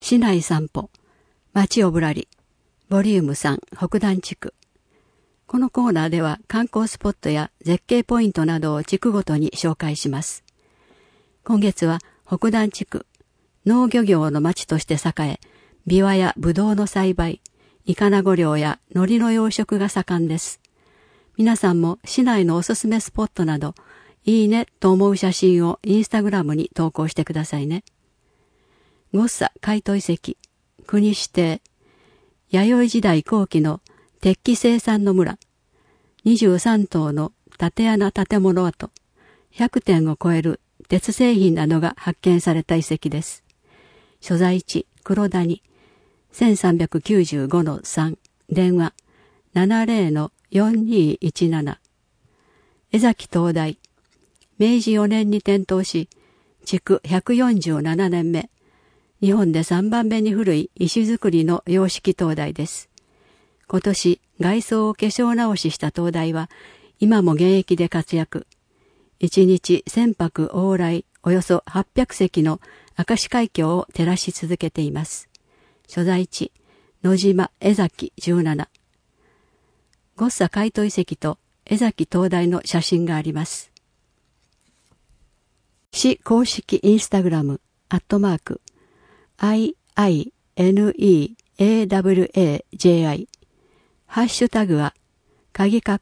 市内散歩、街をぶらり、ボリューム3、北段地区。このコーナーでは観光スポットや絶景ポイントなどを地区ごとに紹介します。今月は北段地区、農漁業の町として栄え、ビワやブドウの栽培、イカナゴ漁や海苔の養殖が盛んです。皆さんも市内のおすすめスポットなど、いいねと思う写真をインスタグラムに投稿してくださいね。ゴッサ海砥遺跡、国指定、弥生時代後期の鉄器生産の村、23棟の竪穴建物跡、100点を超える鉄製品などが発見された遺跡です。所在地、黒谷、1395-3、電話、70-4217。江崎灯台、明治4年に点灯し、築147年目、日本で3番目に古い石造りの洋式灯台です。今年、外装を化粧直しした灯台は、今も現役で活躍。1日1000泊往来、およそ800隻の明石海峡を照らし続けています。所在地、野島江崎17。ゴッサ海砥遺跡と江崎灯台の写真があります。市公式インスタグラム、@IINEAWAJI。ハッシュタグは、鍵括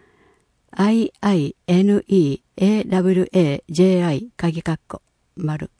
弧、#IINEAWAJI 鍵括弧、丸。